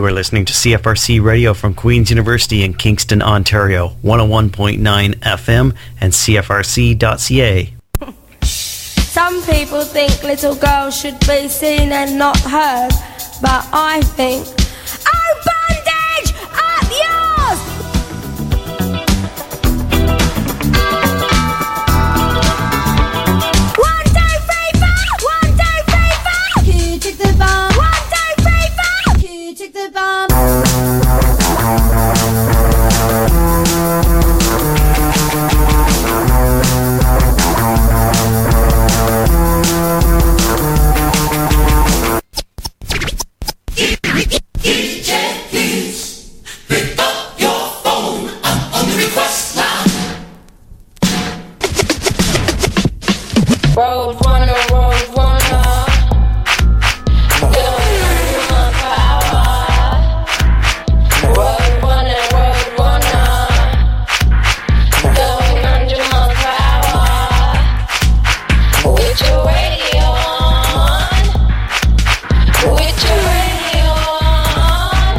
are listening to CFRC Radio from Queen's University in Kingston, Ontario, 101.9 FM and CFRC.ca. Some people think little girls should be seen and not heard, but I think, oh, bondage, up yours! One, two, three, four! One, two, three, four! Who took the bomb? One, two, three, four! Who took the bomb? Road runner, road runner. Going under my power. Road runner, going under my power. With your radio on. With your radio on.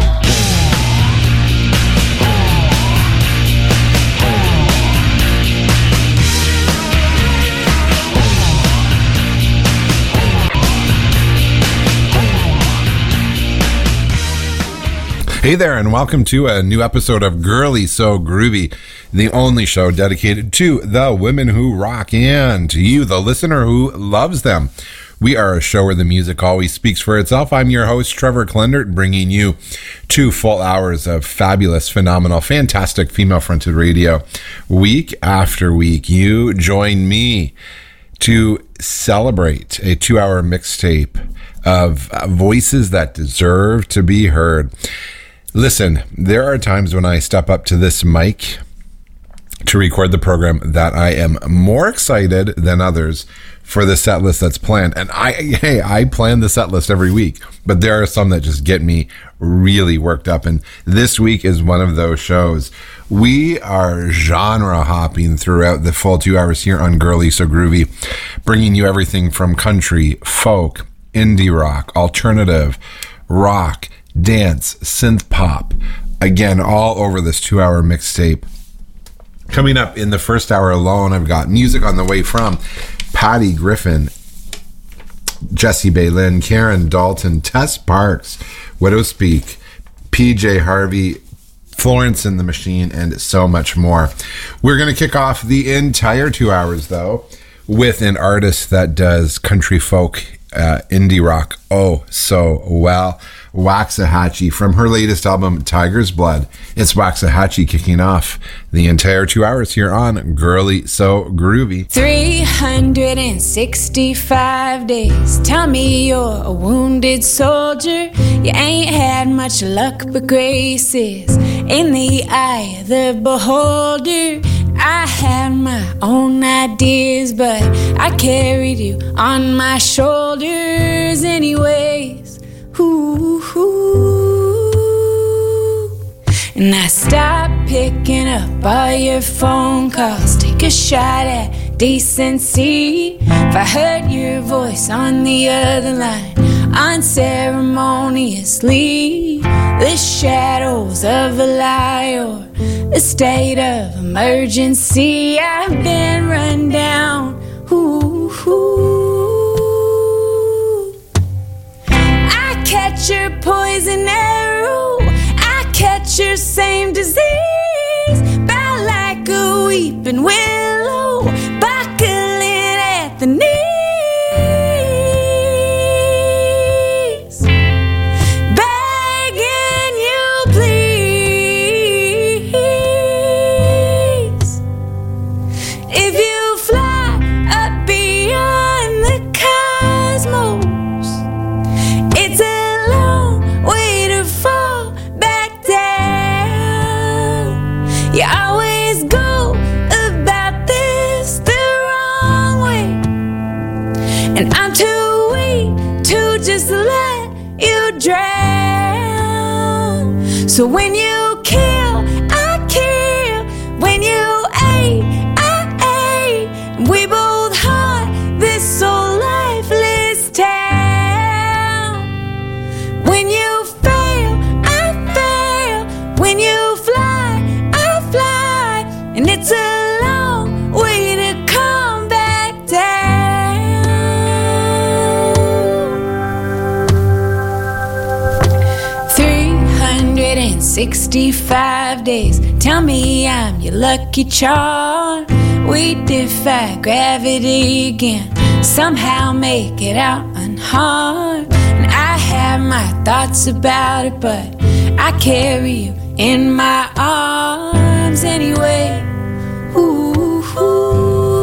Hey there, and welcome to a new episode of Girly So Groovy, the only show dedicated to the women who rock and to you, the listener who loves them. We are a show where the music always speaks for itself. I'm your host, Trevor Klendert, bringing you 2 full hours of fabulous, phenomenal, fantastic female-fronted radio week after week. You join me to celebrate a 2-hour mixtape of voices that deserve to be heard. Listen, there are times when I step up to this mic to record the program that I am more excited than others for the set list that's planned. And I plan the set list every week, but there are some that just get me really worked up. And this week is one of those shows. We are genre hopping throughout the full 2 hours here on Girly So Groovy, bringing you everything from country, folk, indie rock, alternative, rock, dance, synth pop, again, all over this 2-hour mixtape. Coming up in the first hour alone, I've got music on the way from Patty Griffin, Jesse Baylin, Karen Dalton, Tess Parks, Widow Speak, PJ Harvey, Florence and the Machine, and so much more. We're going to kick off the entire 2 hours, though, with an artist that does country folk, indie rock, oh so well. Waxahachie from her latest album Tiger's Blood. It's Waxahachie kicking off the entire 2 hours here on Girly So Groovy. 365 days. Tell me you're a wounded soldier. You ain't had much luck but graces in the eye of the beholder. I had my own ideas, but I carried you on my shoulders anyways. Ooh, ooh. And I stopped picking up all your phone calls. Take a shot at decency. If I heard your voice on the other line unceremoniously, the shadows of a lie or a state of emergency, I've been run down. Ooh, ooh. Catch your poison arrow, I catch your same disease. Bow like a weeping willow, buckling at the knees. Begging you, please. If you fly up beyond the cosmos, it's a way to fall back down. You always go about this the wrong way, and I'm too weak to just let you drown. So when you kill, I kill. When you ate, I ate. We both haunt this so lifeless town. When you fail, I 365 days. Tell me I'm your lucky charm. We defy gravity again, somehow make it out unharmed. And I have my thoughts about it, but I carry you in my arms anyway. Ooh, ooh.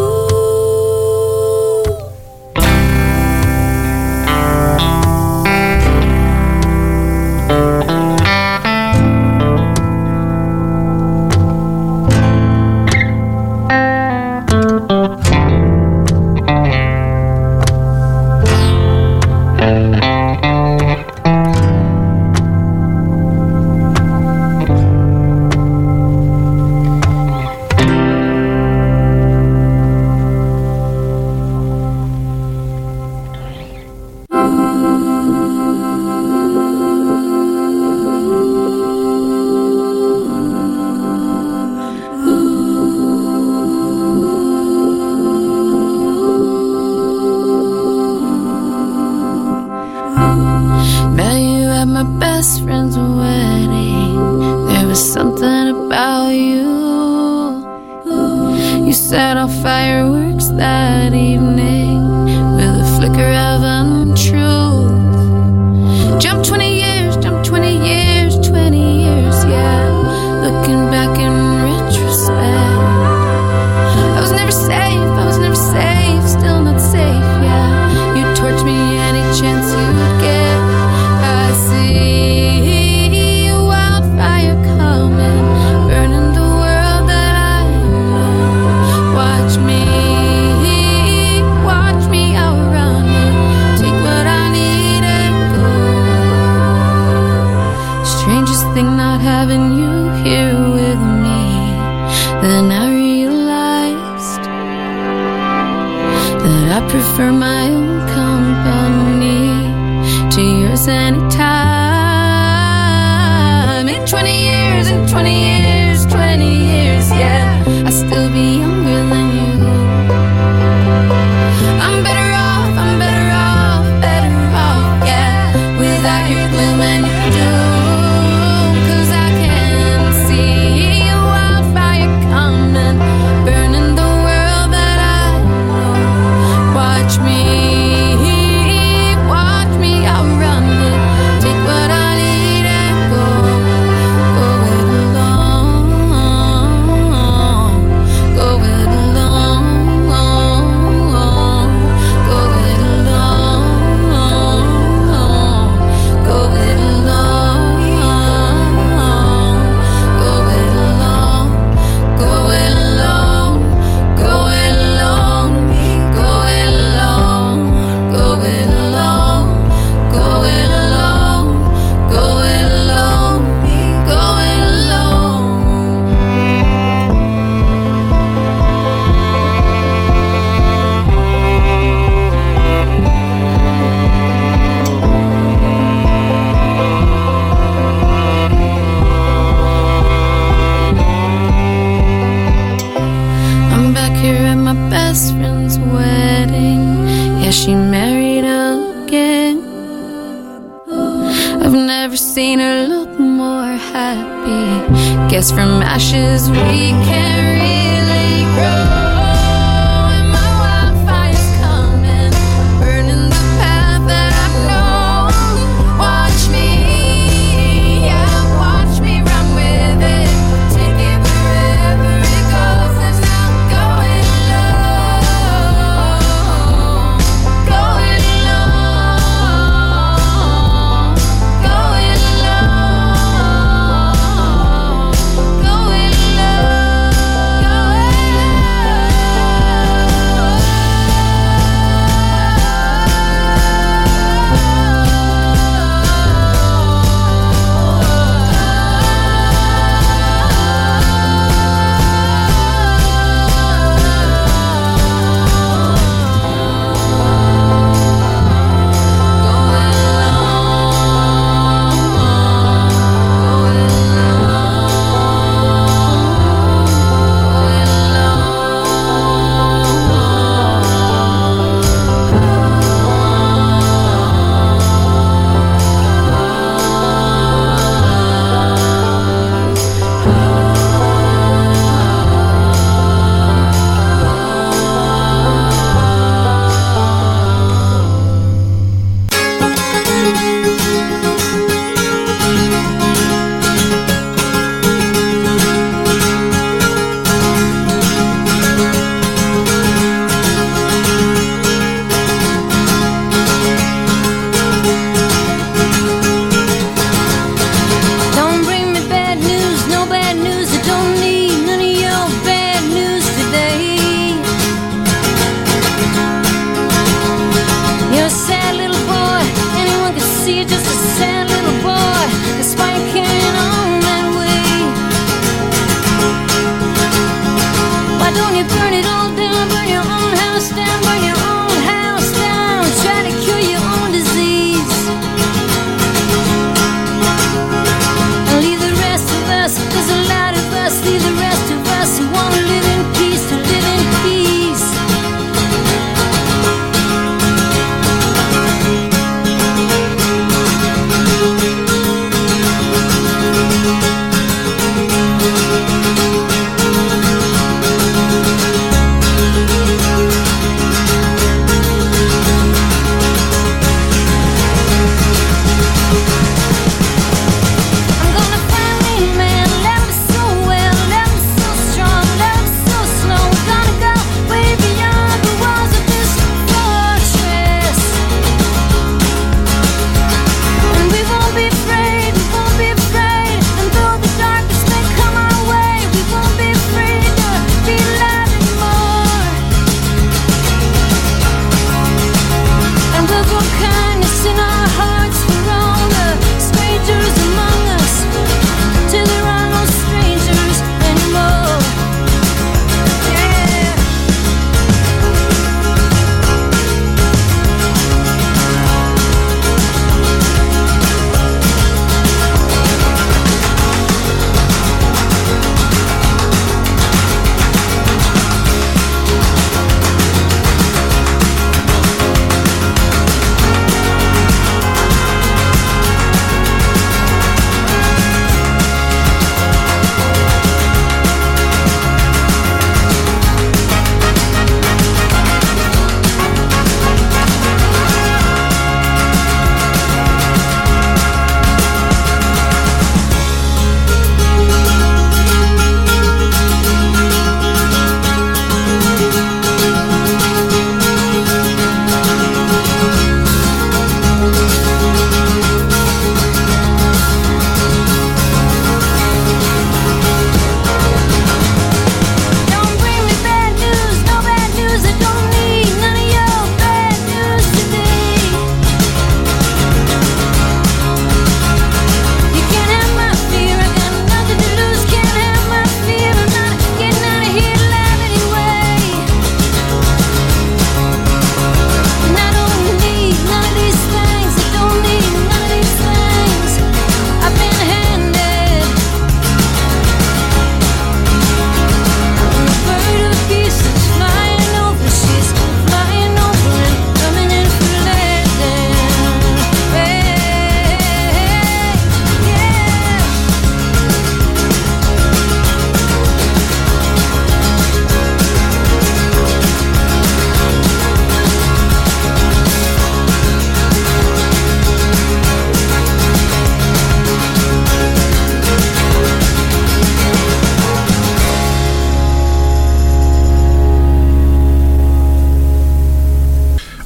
From ashes we can really grow.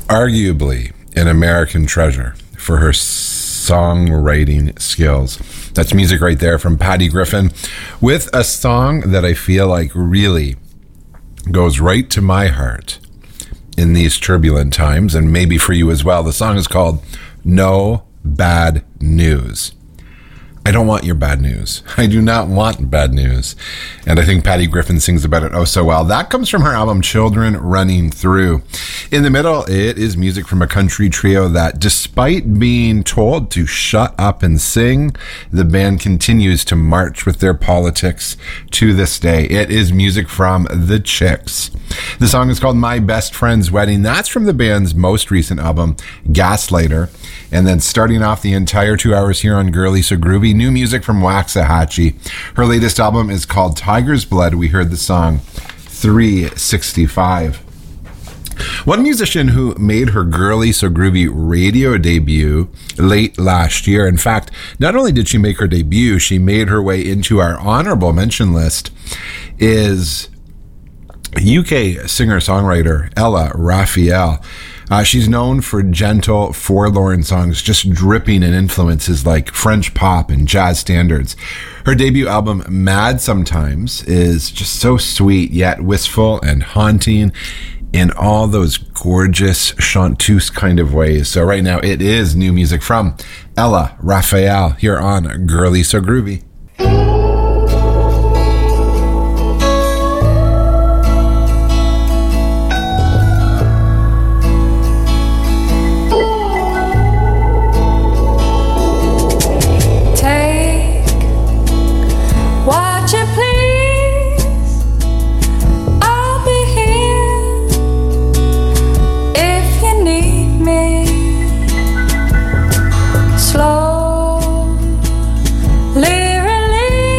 arguably an American treasure for her songwriting skills. That's music right there from Patty Griffin with a song that I feel like really goes right to my heart in these turbulent times, and maybe for you as well. The song is called No Bad News. I don't want your bad news. I do not want bad news. And I think Patty Griffin sings about it oh so well. That comes from her album Children Running Through. In the middle, it is music from a country trio that, despite being told to shut up and sing, the band continues to march with their politics to this day. It is music from The Chicks. The song is called My Best Friend's Wedding. That's from the band's most recent album, Gaslighter. And then starting off the entire 2 hours here on Girly So Groovy, new music from Waxahachie. Her latest album is called Tiger's Blood. We heard the song 365. One musician who made her Girly So Groovy radio debut late last year. In fact, not only did she make her debut, she made her way into our honorable mention list, is UK singer-songwriter Ella Raphael. She's known for gentle, forlorn songs, just dripping in influences like French pop and jazz standards. Her debut album, Mad Sometimes, is just so sweet, yet wistful and haunting in all those gorgeous chanteuse kind of ways. So right now, it is new music from Ella Raphael here on Girly So Groovy. Slowly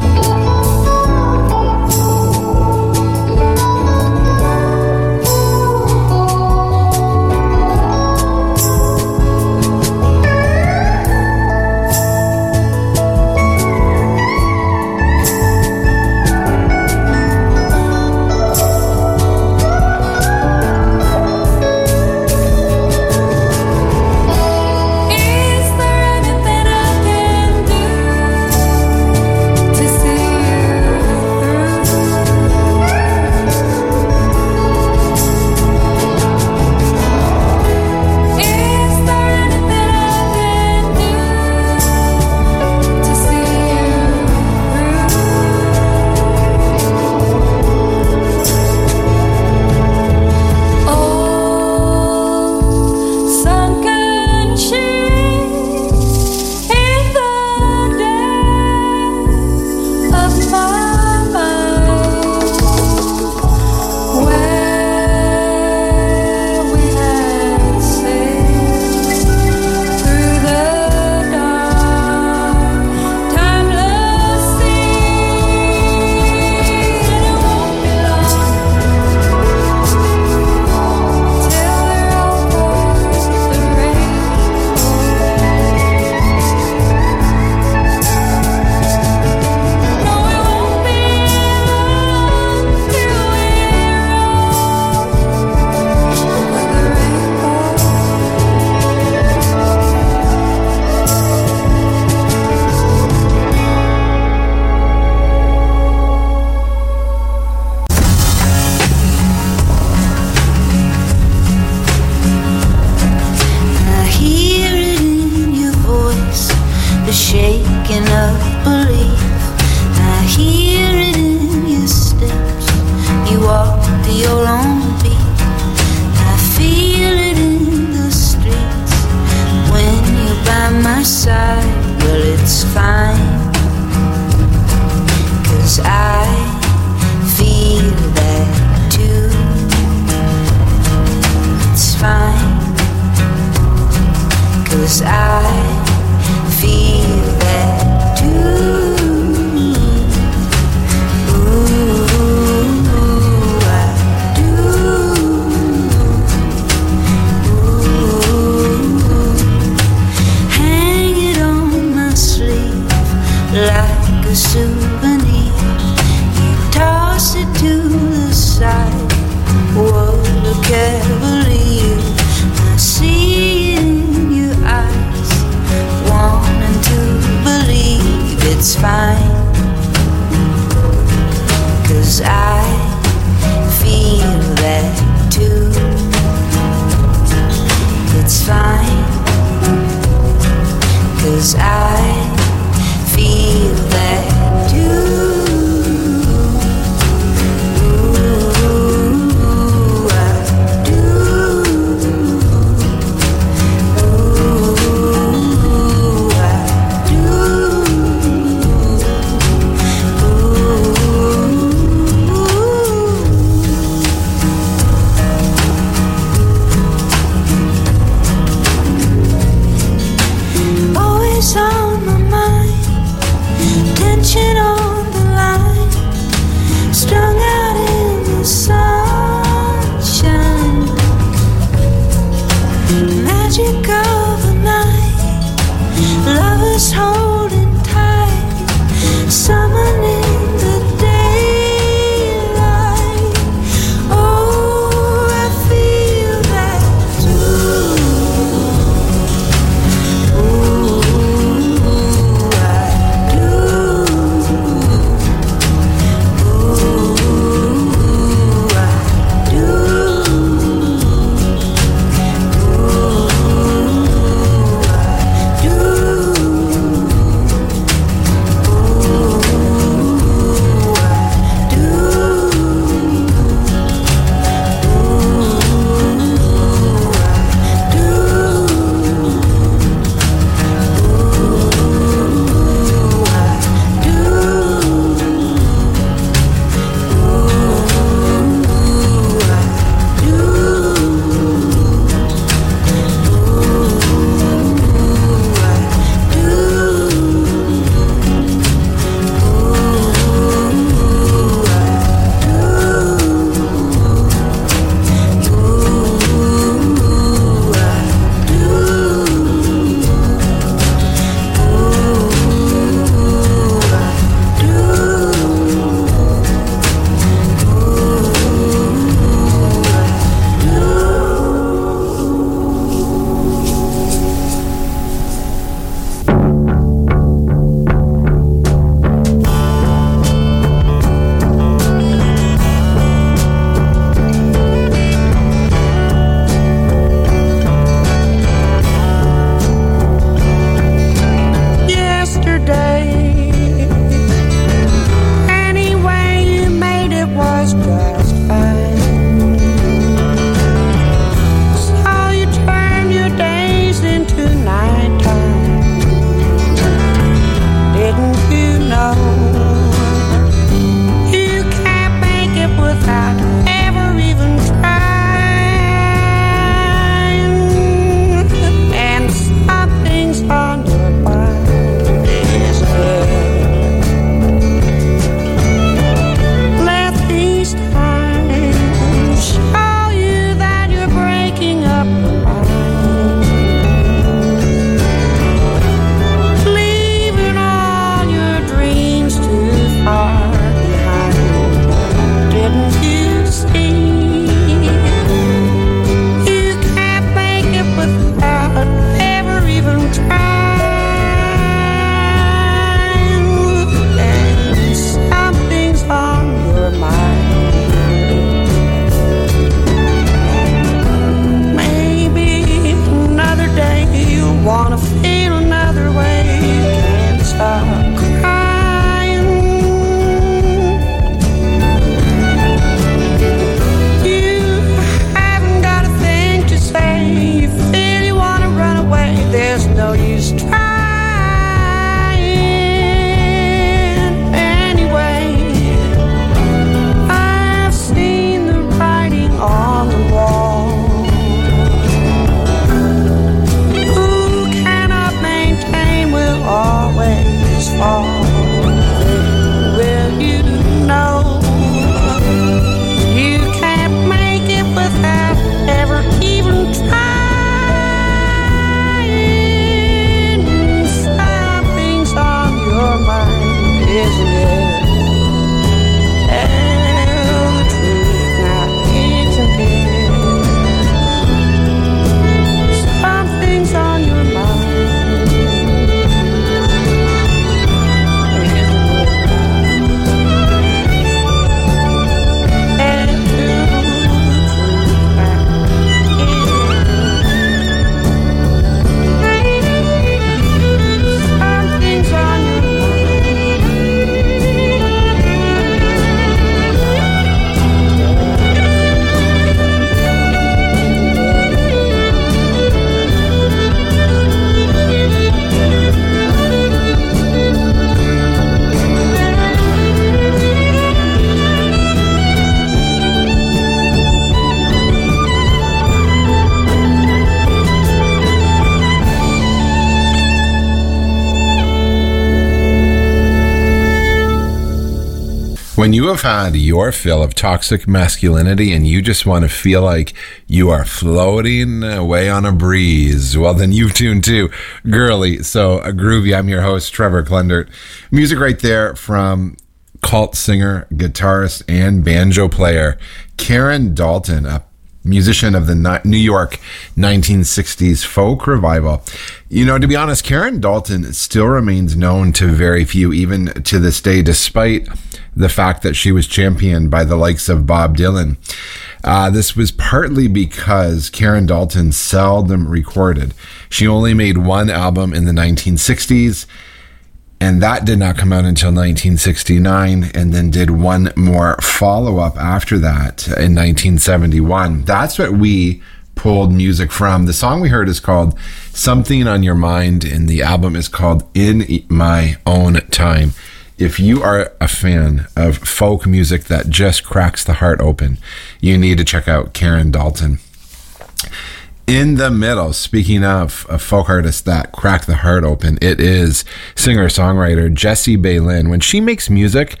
When you have had your fill of toxic masculinity and you just want to feel like you are floating away on a breeze, well, then you've tuned to Girly So Groovy. I'm your host, Trevor Klendert. Music right there from cult singer, guitarist, and banjo player Karen Dalton, a musician of the New York 1960s folk revival. You know, to be honest, Karen Dalton still remains known to very few, even to this day, despite the fact that she was championed by the likes of Bob Dylan. This was partly because Karen Dalton seldom recorded. She only made one album in the 1960s, and that did not come out until 1969, and then did one more follow-up after that in 1971. That's what we pulled music from. The song we heard is called Something on Your Mind, and the album is called In My Own Time. If you are a fan of folk music that just cracks the heart open, you need to check out Karen Dalton. In the middle, speaking of folk artists that crack the heart open, it is singer-songwriter Jessie Baylin. When she makes music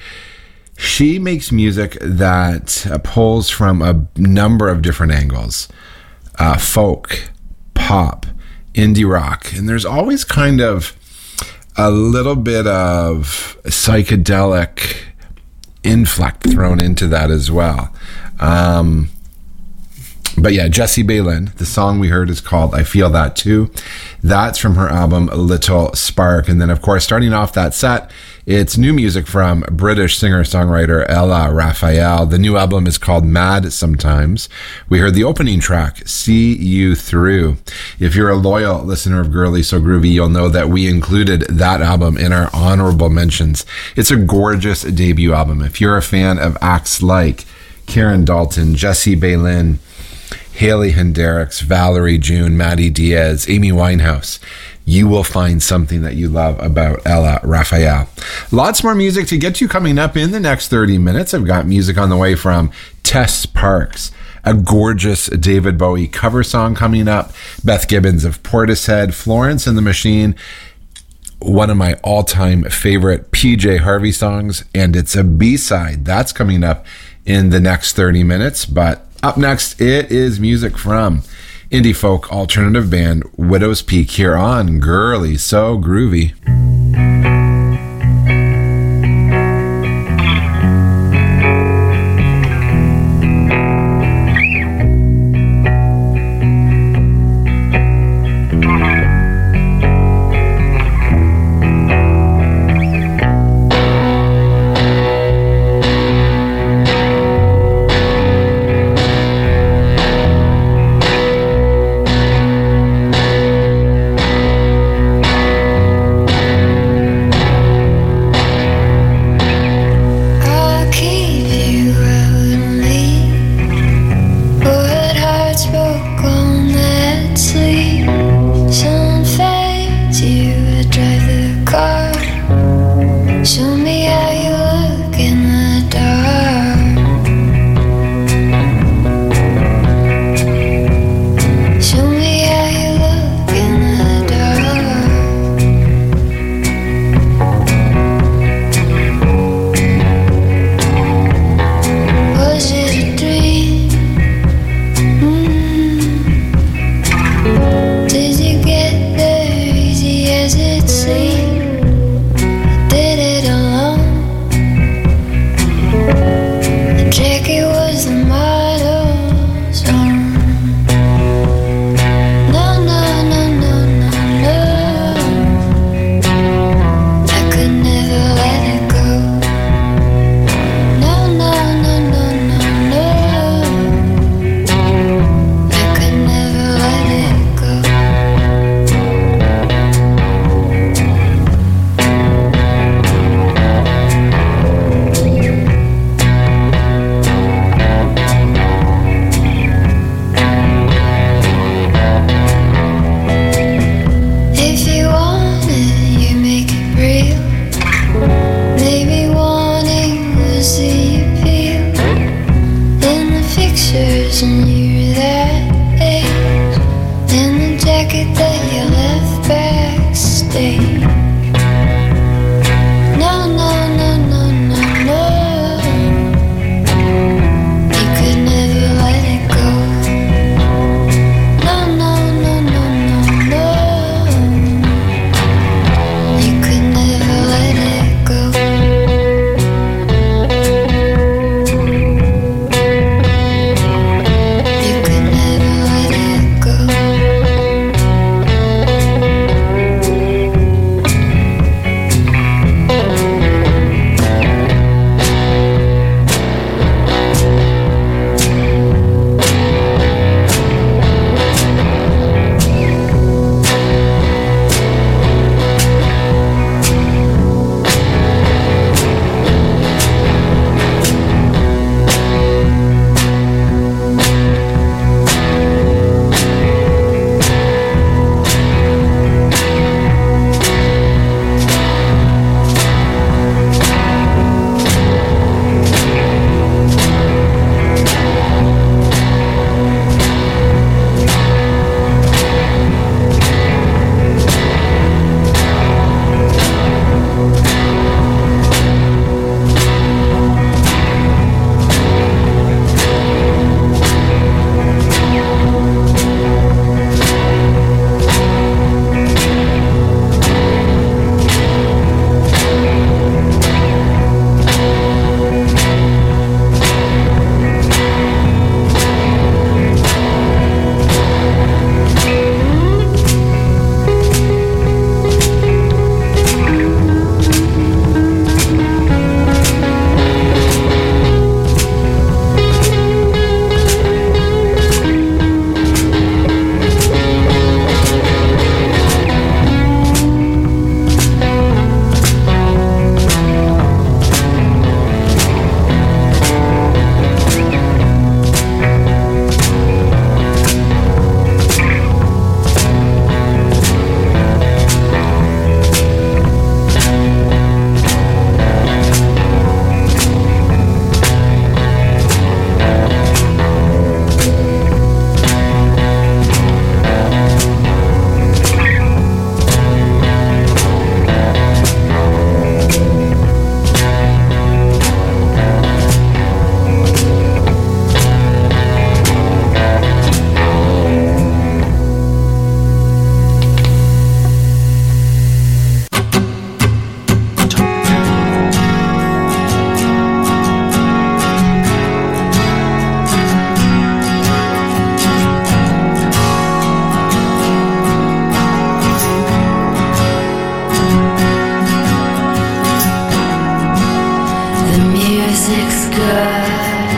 that pulls from a number of different angles. Folk, pop, indie rock. And there's always kind of a little bit of psychedelic inflect thrown into that as well. But yeah, Jessie Baylin, the song we heard is called I Feel That Too. That's from her album Little Spark. And then, of course, starting off that set, it's new music from British singer-songwriter Ella Raphael. The new album is called Mad Sometimes. We heard the opening track, See You Through. If you're a loyal listener of Girly So Groovy, you'll know that we included that album in our honorable mentions. It's a gorgeous debut album. If you're a fan of acts like Karen Dalton, Jessie Baylin, Haley Hendricks, Valerie June, Maddie Diaz, Amy Winehouse, you will find something that you love about Ella Raphael. Lots more music to get to coming up in the next 30 minutes. I've got music on the way from Tess Parks, a gorgeous David Bowie cover song coming up, Beth Gibbons of Portishead, Florence and the Machine, one of my all-time favorite PJ Harvey songs, and it's a B-side. That's coming up in the next 30 minutes, but up next, it is music from indie folk alternative band Widow's Peak here on Girly So Groovy. No, no, no, no, no, no. good.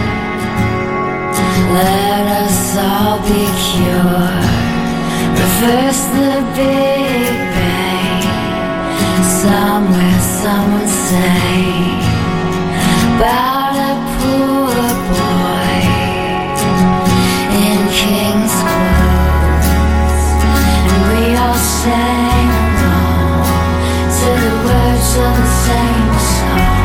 Let us all be cured. Reverse the Big Bang. Somewhere someone sang about a poor boy in king's clothes, and we all sang along to the words of the same song.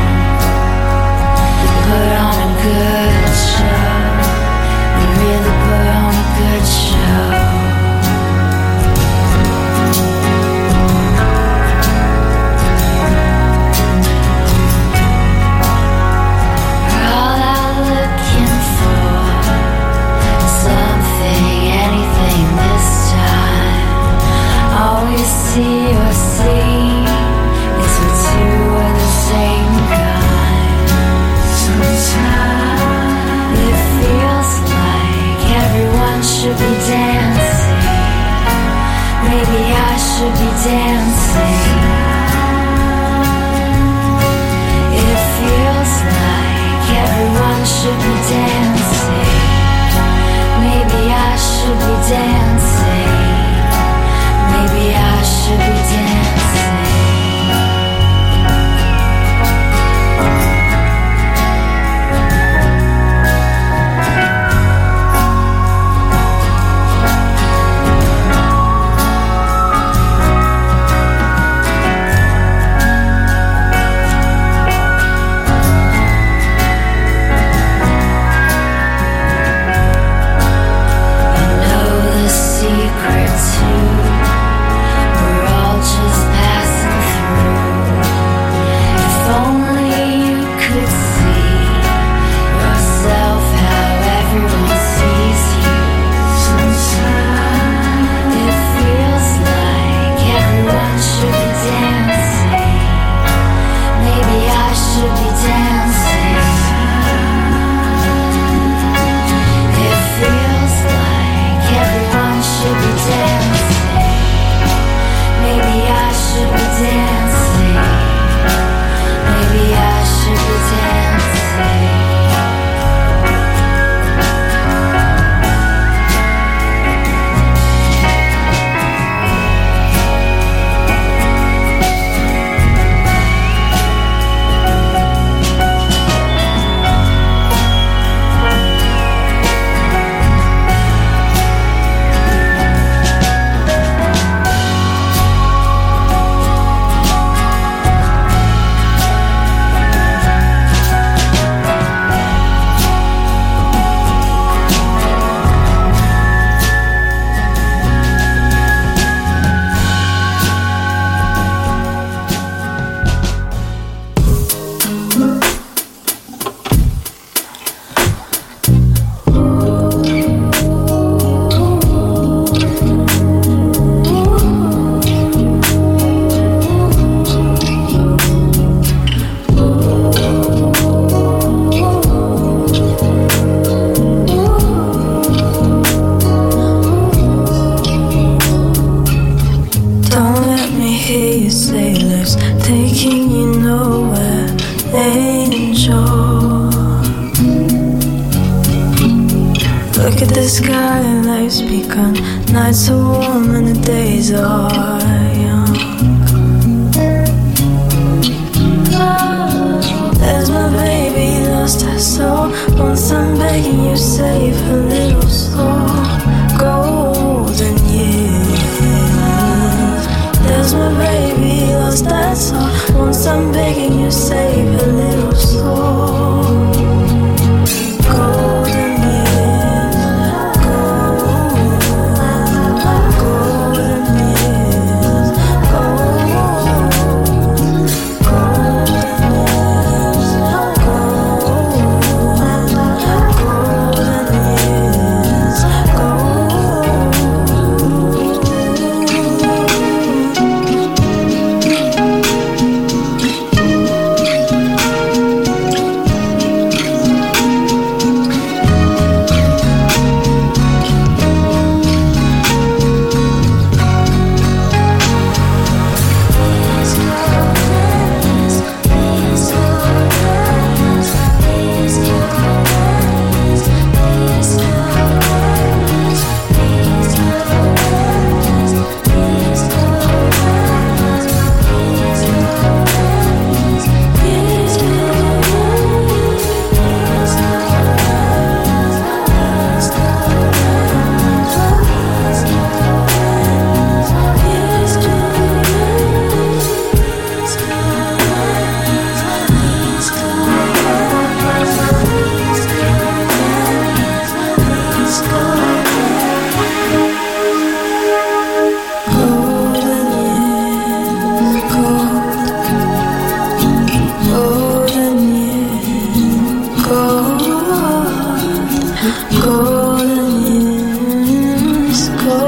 Put on a good show. We really put on a good show. We're all out looking for something, anything this time. All we see or see is we're two of the same kind. Sometimes it feels like everyone should be dancing. Maybe I should be dancing. It feels like everyone should be dancing. Maybe I should be dancing. Maybe I should be dancing. Look at the sky and life's begun. Nights are warm and the days are young. There's my baby, lost her soul. Once I'm begging you, save her little soul. Golden years. There's my baby, lost that soul. Once I'm begging you, save her little soul. Yeah. golden years,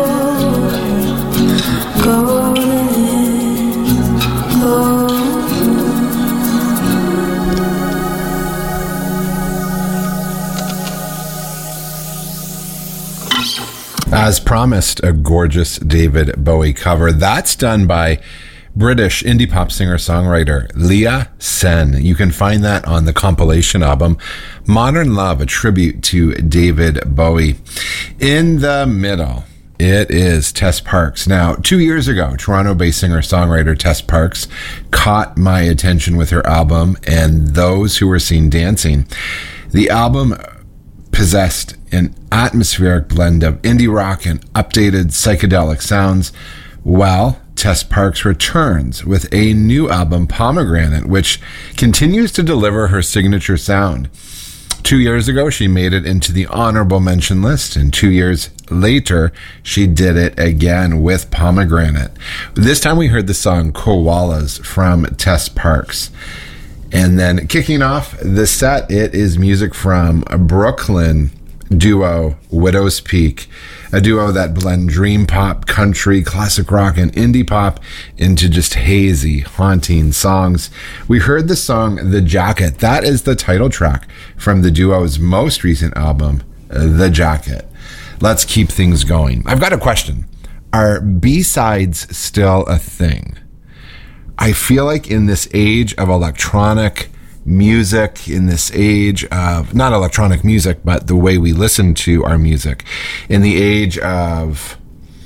golden years, golden. As promised, a gorgeous David Bowie cover. That's done by British indie pop singer-songwriter Leah Sen. You can find that on the compilation album Modern Love, a tribute to David Bowie. In the middle, it is Tess Parks. Now, 2 years ago, Toronto-based singer-songwriter Tess Parks caught my attention with her album And Those Who Were Seen Dancing. The album possessed an atmospheric blend of indie rock and updated psychedelic sounds. Well, Tess Parks returns with a new album, Pomegranate, which continues to deliver her signature sound. 2 years ago, she made it into the honorable mention list, and 2 years later, she did it again with Pomegranate. This time we heard the song Koalas from Tess Parks. And then kicking off the set, it is music from a Brooklyn duo, Widow's Peak, a duo that blend dream pop, country, classic rock, and indie pop into just hazy, haunting songs. We heard the song The Jacket. That is the title track from the duo's most recent album, The Jacket. Let's keep things going. I've got a question. Are B-sides still a thing? I feel like in this age of electronic music, in this age of, not electronic music, but the way we listen to our music, in the age of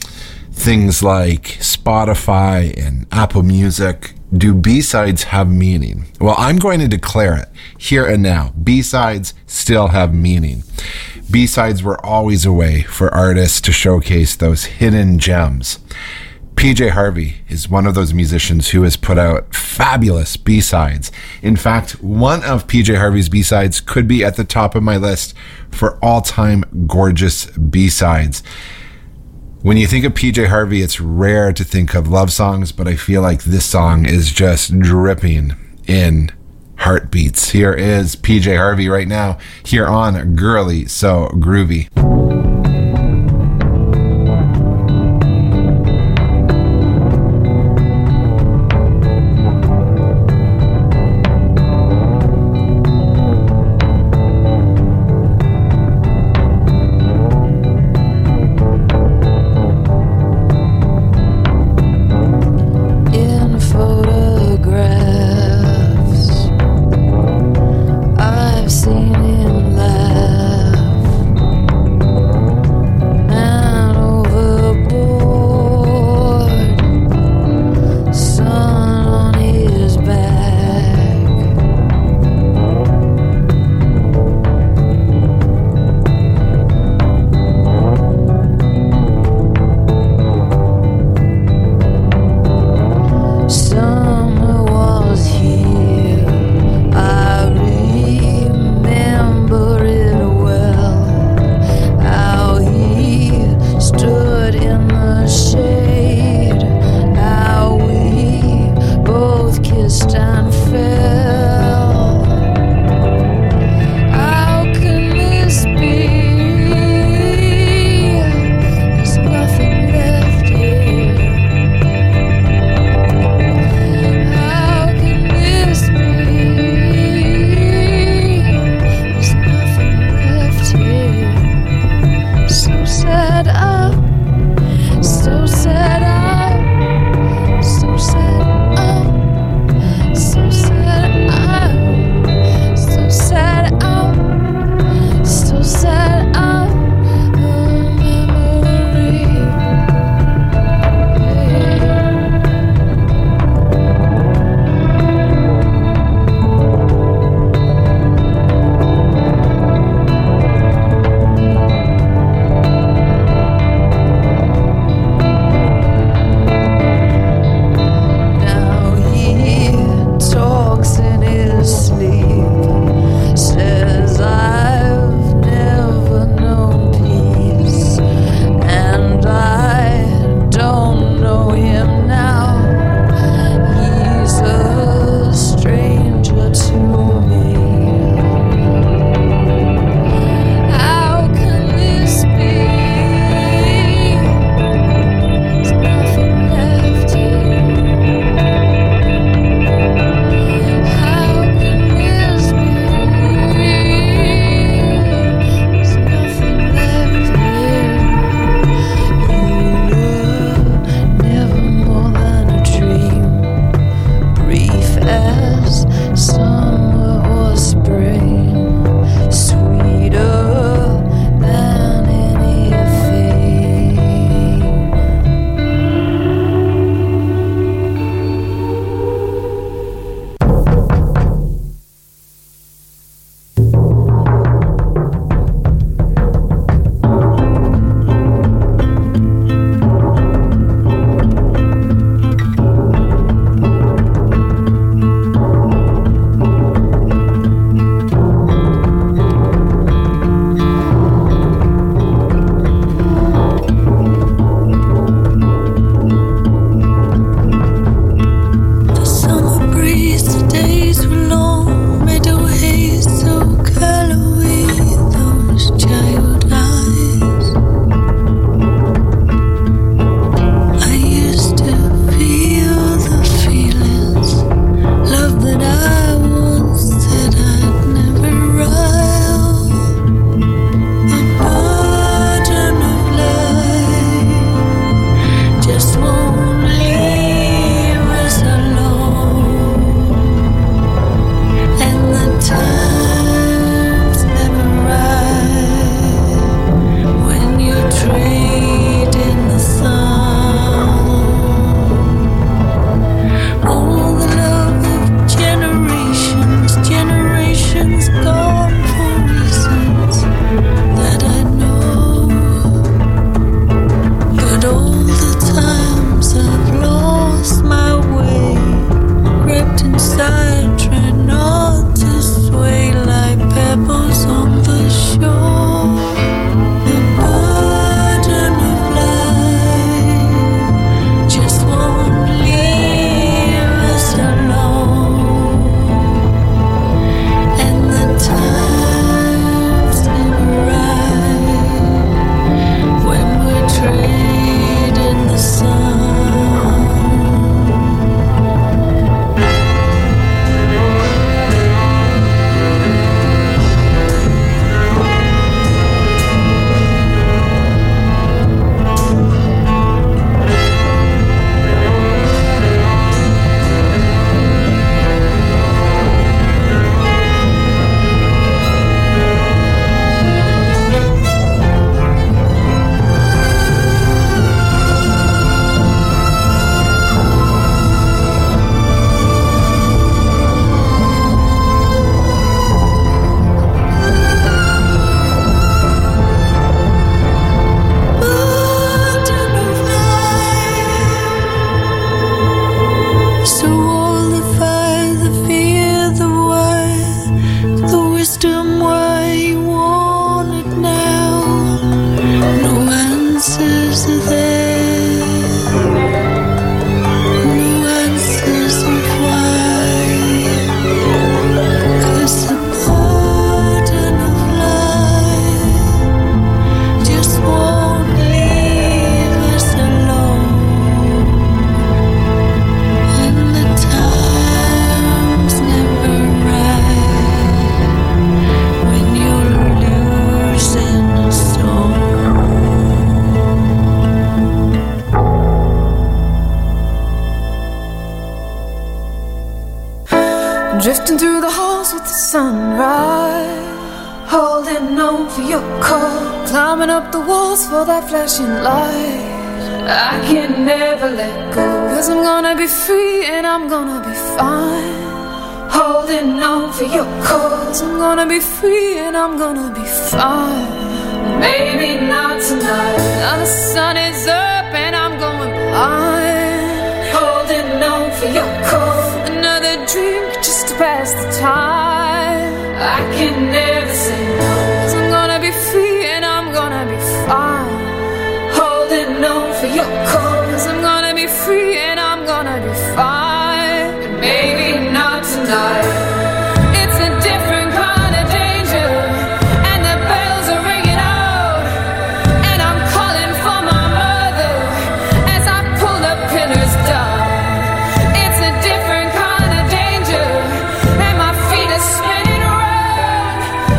things like Spotify and Apple Music, do B-sides have meaning? Well, I'm going to declare it here and now. B-sides still have meaning. B-sides were always a way for artists to showcase those hidden gems. PJ Harvey is one of those musicians who has put out fabulous B-sides. In fact, one of PJ Harvey's B-sides could be at the top of my list for all-time gorgeous B-sides. When you think of PJ Harvey, it's rare to think of love songs, but I feel like this song is just dripping in heartbeats. Here is PJ Harvey right now, here on Girly So Groovy. I've seen him laugh. Drifting through the halls with the sunrise, holding on for your call, climbing up the walls for that flashing light. I can never let go, 'cause I'm gonna be free and I'm gonna be fine. Holding on for your cause, I'm gonna be free and I'm gonna be fine. Maybe not tonight, now the sun is up and I'm going blind. Holding on for your cause, another drink just to pass the time. I can never say no, 'cause I'm gonna be free and I'm gonna be fine. Holding on for your cause, I'm gonna be free and I'm gonna be fine. But maybe not tonight. It's a different kind of danger, and the bells are ringing out, and I'm calling for my mother as I pull the pillars down. It's a different kind of danger, and my feet are spinning round,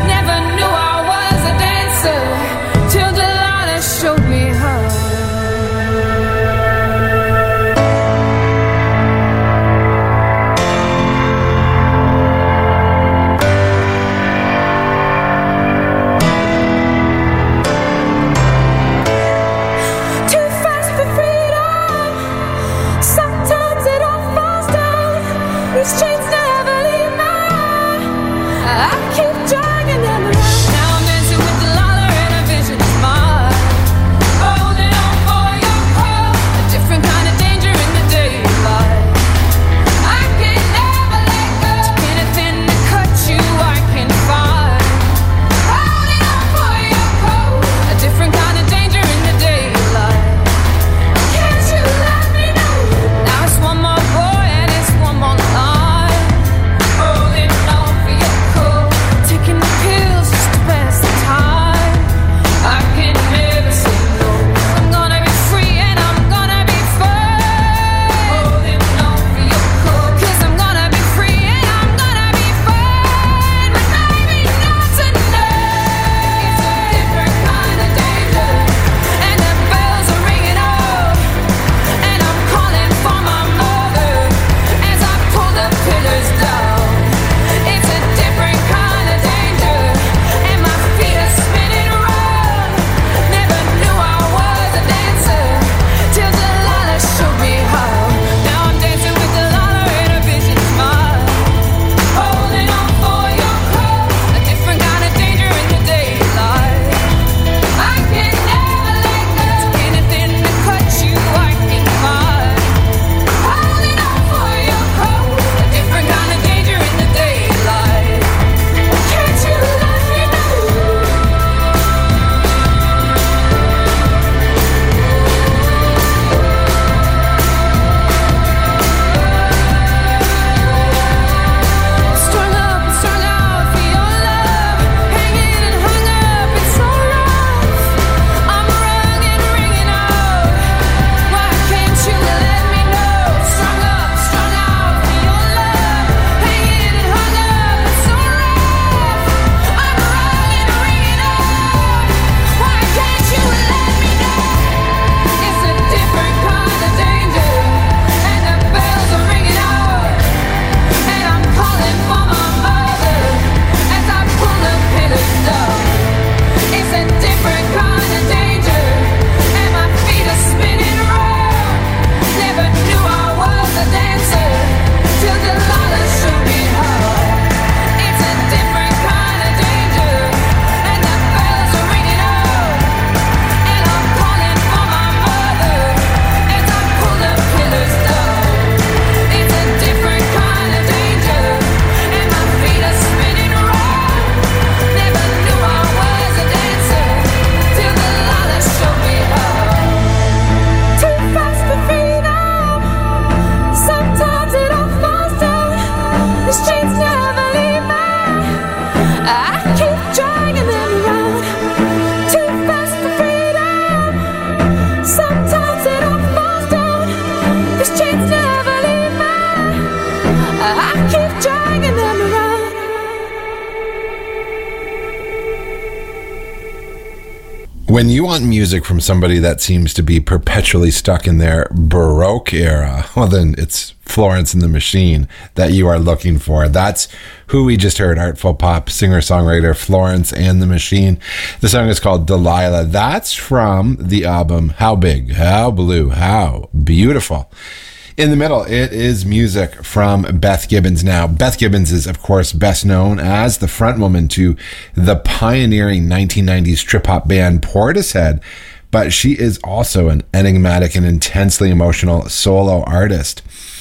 When you want music from somebody that seems to be perpetually stuck in their Baroque era, well, then it's Florence and the Machine that you are looking for. That's who we just heard, artful pop singer-songwriter Florence and the Machine. The song is called Delilah. That's from the album How Big, How Blue, How Beautiful. In the middle, it is music from Beth Gibbons. Now, Beth Gibbons is, of course, best known as the frontwoman to the pioneering 1990s trip-hop band Portishead, but she is also an enigmatic and intensely emotional solo artist.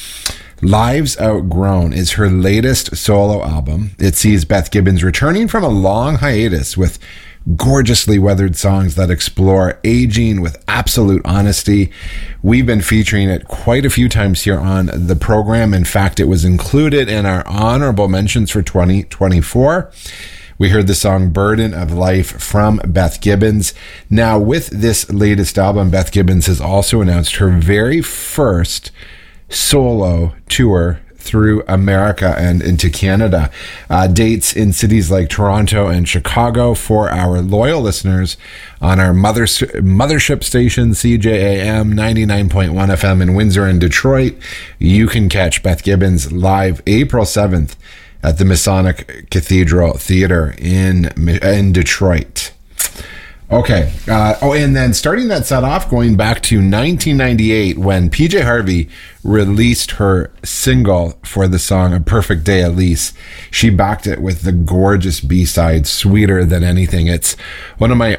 Lives Outgrown is her latest solo album. It sees Beth Gibbons returning from a long hiatus with gorgeously weathered songs that explore aging with absolute honesty. We've been featuring it quite a few times here on the program. In fact, it was included in our honorable mentions for 2024. We heard the song Burden of Life from Beth Gibbons. Now, with this latest album, Beth Gibbons has also announced her very first solo tour through America and into Canada. Dates in cities like Toronto and Chicago for our loyal listeners on our mothership station, CJAM 99.1 FM in Windsor and Detroit. You can catch Beth Gibbons live April 7th at the Masonic Cathedral Theater in Detroit. Okay. And then starting that set off, going back to 1998 when PJ Harvey released her single for the song A Perfect Day Elise. She backed it with the gorgeous B-side, Sweeter Than Anything. It's one of my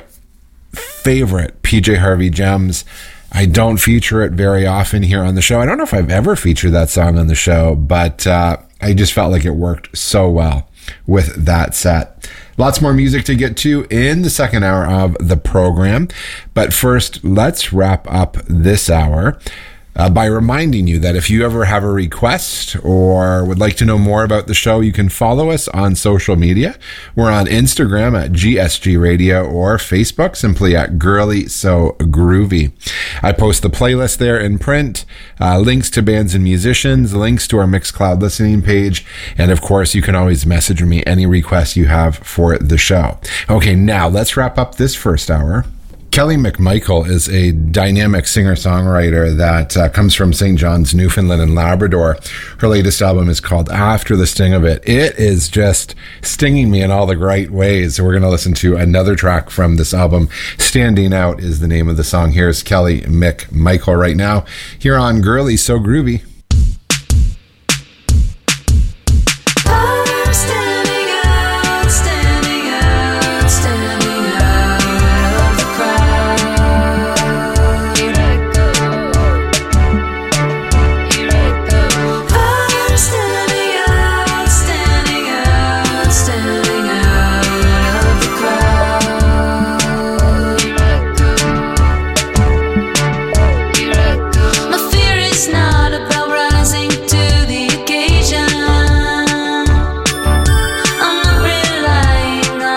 favorite PJ Harvey gems. I don't feature it very often here on the show. I don't know if I've ever featured that song on the show, but I just felt like it worked so well with that set. Lots more music to get to in the second hour of the program. But first, let's wrap up this hour by reminding you that if you ever have a request or would like to know more about the show, you can follow us on social media. We're on Instagram at GSG Radio or Facebook simply at Girly So Groovy. I post the playlist there in print, links to bands and musicians, links to our Mixcloud listening page, and of course, you can always message me any requests you have for the show. Okay, now let's wrap up this first hour. Kelly McMichael is a dynamic singer-songwriter that comes from St. John's, Newfoundland and Labrador. Her latest album is called After the Sting of It. It is just stinging me in all the right ways. So we're going to listen to another track from this album. Standing Out is the name of the song. Here's Kelly McMichael right now here on Girly So Groovy.